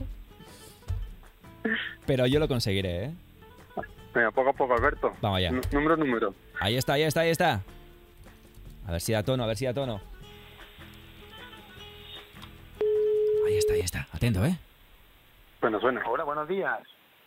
Pero yo lo conseguiré, ¿eh? Venga, poco a poco, Alberto. Vamos allá. N- número, número. Ahí está, ahí está, ahí está. A ver si da tono, a ver si da tono. Ahí está, ahí está. Atento, ¿eh? Bueno, suena. Hola, buenos días.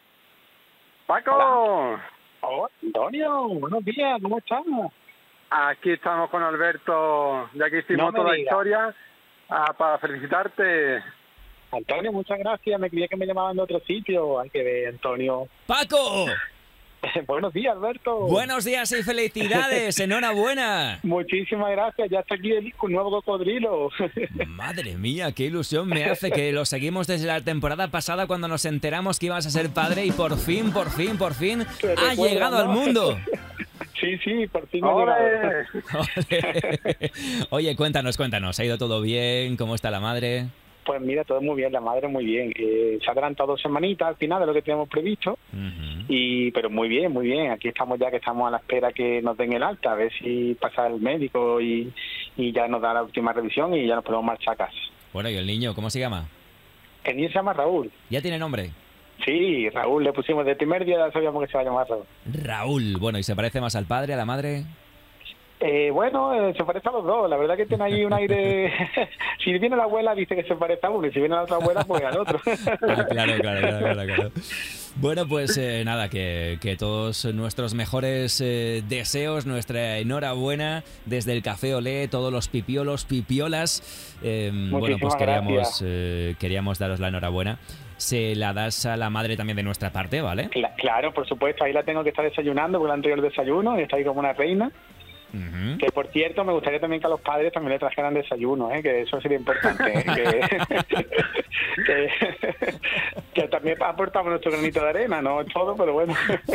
¡Paco! Hola, Antonio, buenos días, ¿cómo estás? Aquí estamos con Alberto, ya que hicimos No me toda la digas. historia, ah, para felicitarte. Antonio, muchas gracias, me creía que me llamaban de otro sitio. Hay que ver, Antonio. ¡Paco! Buenos días, Alberto. Buenos días y felicidades, enhorabuena. Muchísimas gracias, ya está aquí el nuevo cocodrilo. Madre mía, qué ilusión me hace que lo seguimos desde la temporada pasada cuando nos enteramos que ibas a ser padre y por fin, por fin, por fin Te ha recuerdo, llegado al ¿no? mundo. Sí, sí, por fin ha ¡Ole! llegado. Oye, cuéntanos, cuéntanos, ¿ha ido todo bien? ¿Cómo está la madre? Pues mira, todo muy bien, la madre muy bien. Eh, se ha adelantado dos semanitas al final de lo que teníamos previsto. Y pero muy bien, muy bien. Aquí estamos ya que estamos a la espera que nos den el alta, a ver si pasa el médico y, y ya nos da la última revisión y ya nos podemos marchar a casa. Bueno, ¿y el niño, cómo se llama? El niño se llama Raúl. ¿Ya tiene nombre? Sí, Raúl, le pusimos desde el primer día, ya sabíamos que se va a llamar Raúl. Raúl. Bueno, ¿y se parece más al padre, a la madre? Eh, bueno, eh, se parece a los dos. La verdad que tiene ahí un aire... si viene la abuela dice que se parece a uno y si viene la otra abuela pues al otro. Ah, claro, claro, claro, claro, claro. Bueno, pues eh, nada, que, que todos nuestros mejores eh, deseos, nuestra enhorabuena desde el Café Olé, todos los pipiolos, pipiolas. Eh, bueno, pues Muchísimas queríamos, gracias. eh, queríamos daros la enhorabuena. Se la das a la madre también de nuestra parte, ¿vale? Cla- claro, por supuesto, ahí la tengo que estar desayunando porque la han traído el desayuno y está ahí como una reina. Ujú. Que por cierto, me gustaría también que a los padres también le trajeran desayuno, ¿eh? Que eso sería importante. que, que, que también aportamos nuestro granito de arena, no todo, pero bueno.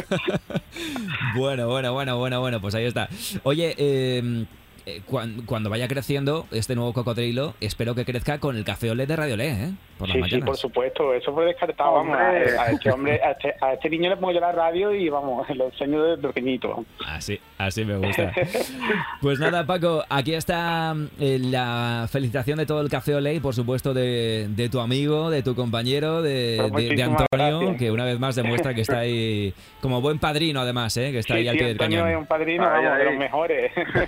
Bueno, bueno, bueno, bueno, bueno, pues ahí está. Oye, eh, eh, cuan- cuando vaya creciendo este nuevo cocodrilo, espero que crezca con el Café Olé de Radio Olé, ¿eh? Por las Sí, sí, mañanas. por supuesto, eso fue descartado. Vamos, a, ¡Hombre! a este hombre, a este, a este niño le pongo yo la radio y vamos, lo enseño desde pequeñito. Así, así me gusta. Pues nada, Paco, aquí está eh, la felicitación de todo el Café Olé y por supuesto de, de tu amigo, de tu compañero, de, Pues de- de muchísimas Antonio, gracias. que una vez más demuestra que está ahí como buen padrino además, ¿eh? Que está Sí, ahí al sí, pie del Antonio cañón. es un padrino, Ay, vamos, de ay. los mejores.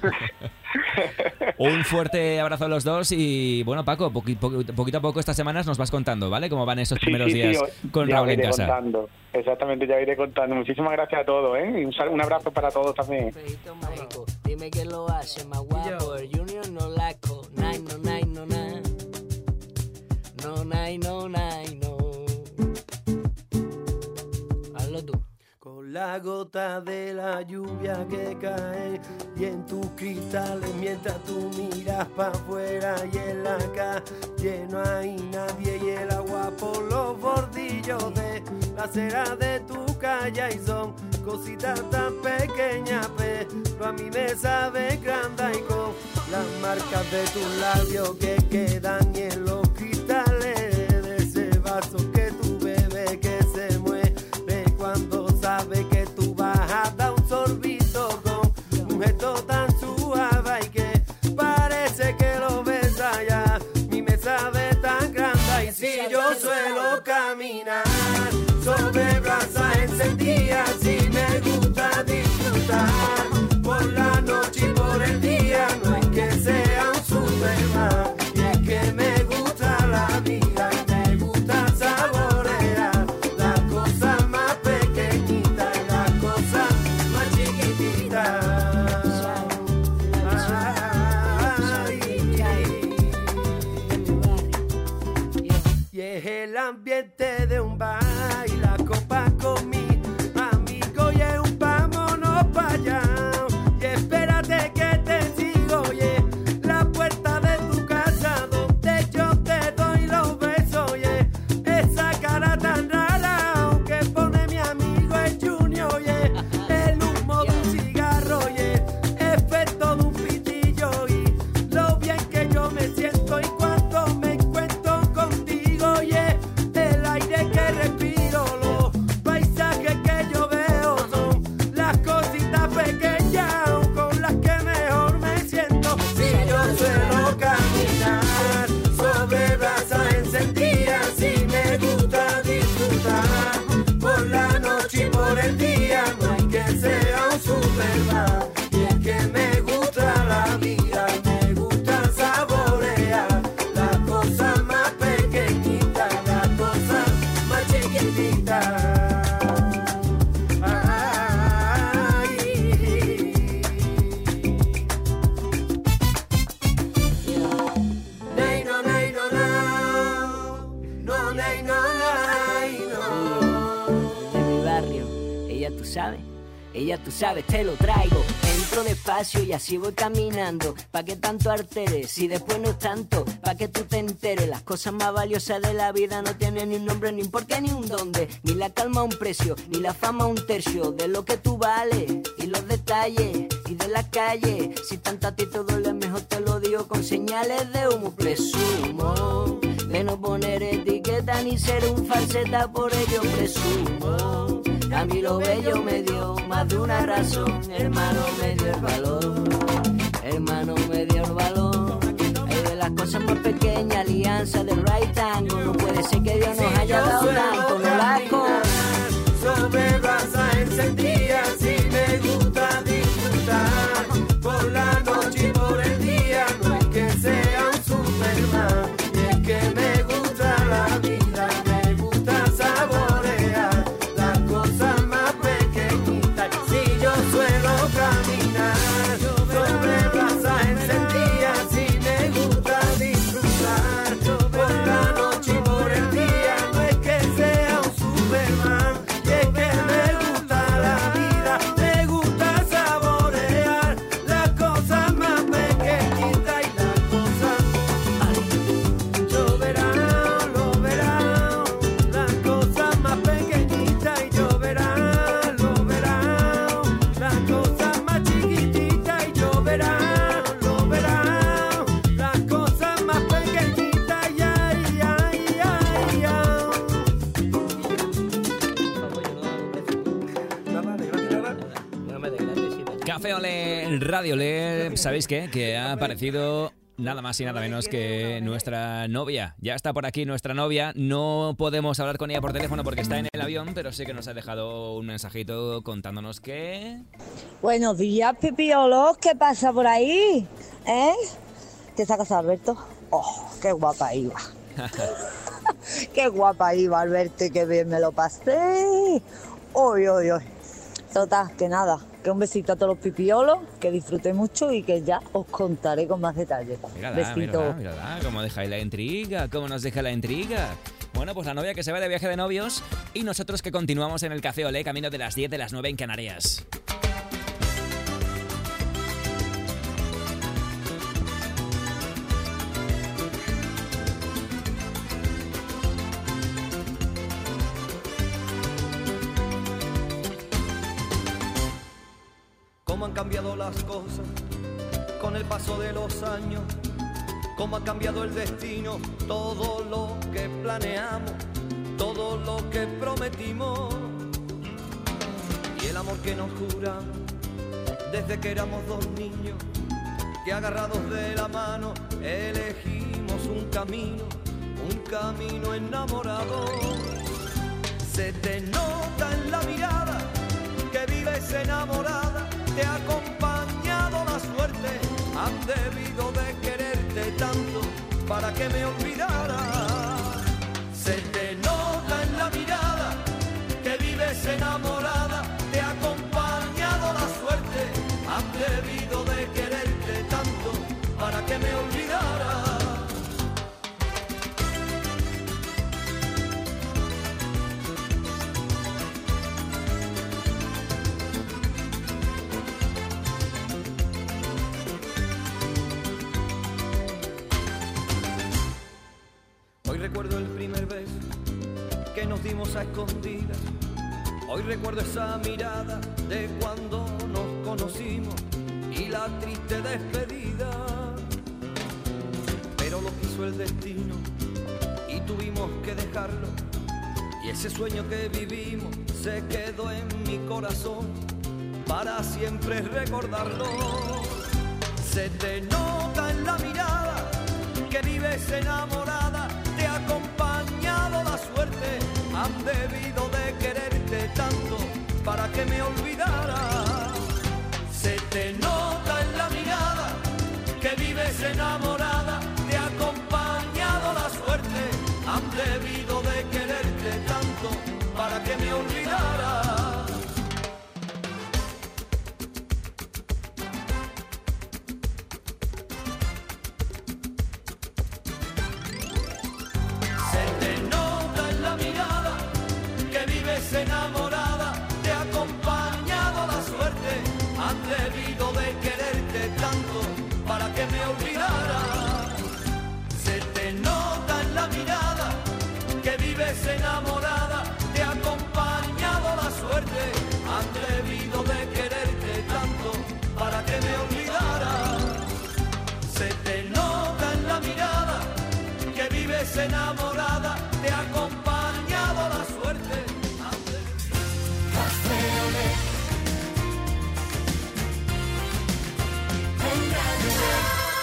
Un fuerte abrazo a los dos y bueno, Paco, poqui- po- poquito a poco estas semanas nos vas contando, ¿vale? Cómo van esos Sí, primeros sí, sí, días o- con ya Raúl en iré casa. contando. Exactamente, ya iré contando. Muchísimas gracias a todos, ¿eh? Y un, sal- un abrazo para todos también. Mágico, dime que lo hace más guapo. El Junior no laco. Nine, no, nine, no, nine. No, nine, no, nine, no. Hazlo tú. Con la gota de la lluvia que cae y en tus cristales mientras tú miras para afuera y en la calle no hay nadie y el agua por los bordillos de la acera de tu calle y son cositas tan pequeñas pero a mí me sabe grande y con las marcas de tus labios que quedan en los cristales de ese vaso que tú bebes que se mueve cuando sabe que tú vas a dar un sorbito con un gesto tan suave y que parece que lo ves allá. Mi me sabe tan grande y si yo suelo caminar sobre brasas encendidas, si me gusta disfrutar por la noche y por el día, no es que sea un Superman, y es que me gusta la vida y me gusta saborear las cosas más pequeñitas y las cosas más chiquititas. Y es el ambiente de un bar y la copa con mi amigo y es un vámonos para allá. Y espérate que te sigo, oye, la puerta de tu casa donde yo te doy los besos, oye, esa cara tan rara, aunque pone mi amigo el Junior, oye, el humo de un cigarro, oye, efecto de un pitillo y lo bien que yo me siento y cuánto pequeñita. Tú sabes, ella tú sabes, te lo traigo. Entro despacio y así voy caminando. Pa' que tanto alteres, si después no es tanto. Pa' que tú te enteres, las cosas más valiosas de la vida no tienen ni un nombre, ni un porqué, ni un dónde. Ni la calma un precio, ni la fama un tercio. De lo que tú vales, y los detalles, y de la calle. Si tanto a ti te duele, mejor te lo digo con señales de humo. Presumo de no poner etiqueta ni ser un falseta, por ello presumo. A mí lo bello me dio más de una razón. Hermano me dio el valor, hermano me dio el valor. Es de las cosas más pequeñas, alianza de right tango. No puede ser que Dios nos haya dado tanto, no la con. Sobre brasa encendida, si me gusta disfrutar. Por la noche y por el día, no es que sea un Superman. Y es que me gusta la vida, me gusta saborear las cosas más pequeñitas. Si yo suelo caminar sobre brasa encendida, si me gusta disfrutar. Por la noche y por el día, no es que sea un Superman. Y es que me gusta la vida, me gusta saborear las cosas más pequeñitas y las cosas. Ay, yo verán, lo verán, las cosas más pequeñitas y yo verán, lo verán, las cosas más chiquititas y yo verán, lo verán, las cosas más pequeñitas y ay, ay, ay, ay. Café Olé, Radio Olé, ¿sabéis qué? Que ha aparecido nada más y nada menos que nuestra novia. Ya está por aquí nuestra novia. No podemos hablar con ella por teléfono porque está en el avión, pero sí que nos ha dejado un mensajito contándonos que... Buenos días, pipiolos, ¿qué pasa por ahí? ¿Eh? ¿Te está casado Alberto? ¡Oh, qué guapa iba! ¡Qué guapa iba, Alberto! Y ¡qué bien me lo pasé! ¡Uy, uy, uy! Total, que nada, que un besito a todos los pipiolos, que disfruté mucho y que ya os contaré con más detalles. Mírala, Besito. mírala, mírala, cómo dejáis la intriga, cómo nos deja la intriga. Bueno, pues la novia que se va de viaje de novios y nosotros que continuamos en el Café Olé, camino de las diez de las nueve en Canarias. Cómo han cambiado las cosas con el paso de los años, cómo ha cambiado el destino, todo lo que planeamos, todo lo que prometimos y el amor que nos juramos desde que éramos dos niños, que agarrados de la mano elegimos un camino, un camino enamorado. Se te nota en la mirada que vives enamorada, te ha acompañado la suerte, han debido de quererte tanto para que me olvidara. Se te nota en la mirada que vives enamorada, te ha acompañado la suerte, han debido de quererte tanto para que me olvidara. Hoy recuerdo el primer beso que nos dimos a escondidas. Hoy recuerdo esa mirada de cuando nos conocimos y la triste despedida. Pero lo quiso el destino y tuvimos que dejarlo. Y ese sueño que vivimos se quedó en mi corazón para siempre recordarlo. Se te nota en la mirada que vives enamorada, te ha acompañado la suerte, han debido de quererte tanto para que me olvidara. Se te nota en la mirada que vives enamorada, te ha acompañado la suerte, han debido de quererte tanto para enamorada, te ha acompañado la suerte, han debido de quererte tanto para que me olvidara. Se te nota en la mirada que vives enamorada, te ha acompañado la suerte. Café Olé. En Radio Olé.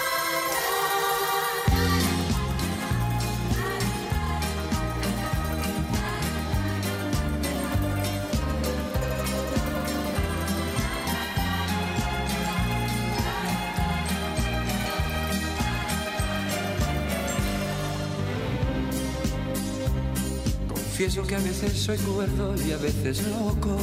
Confieso que a veces soy cuerdo y a veces loco,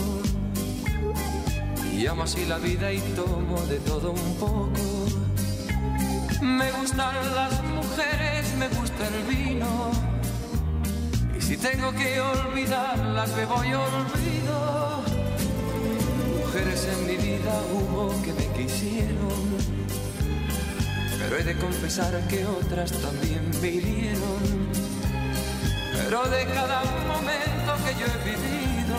y amo así la vida y tomo de todo un poco. Me gustan las mujeres, me gusta el vino, y si tengo que olvidarlas me voy olvido. Mujeres en mi vida hubo que me quisieron, pero he de confesar que otras también me hirieron. Pero de cada momento que yo he vivido,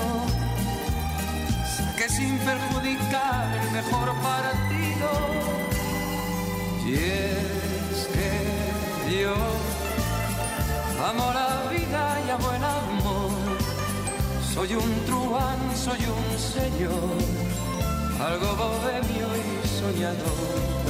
saqué sin perjudicar el mejor partido. Y es que yo amo la vida y amo el amor. Soy un truán, soy un señor, algo bohemio y soñador.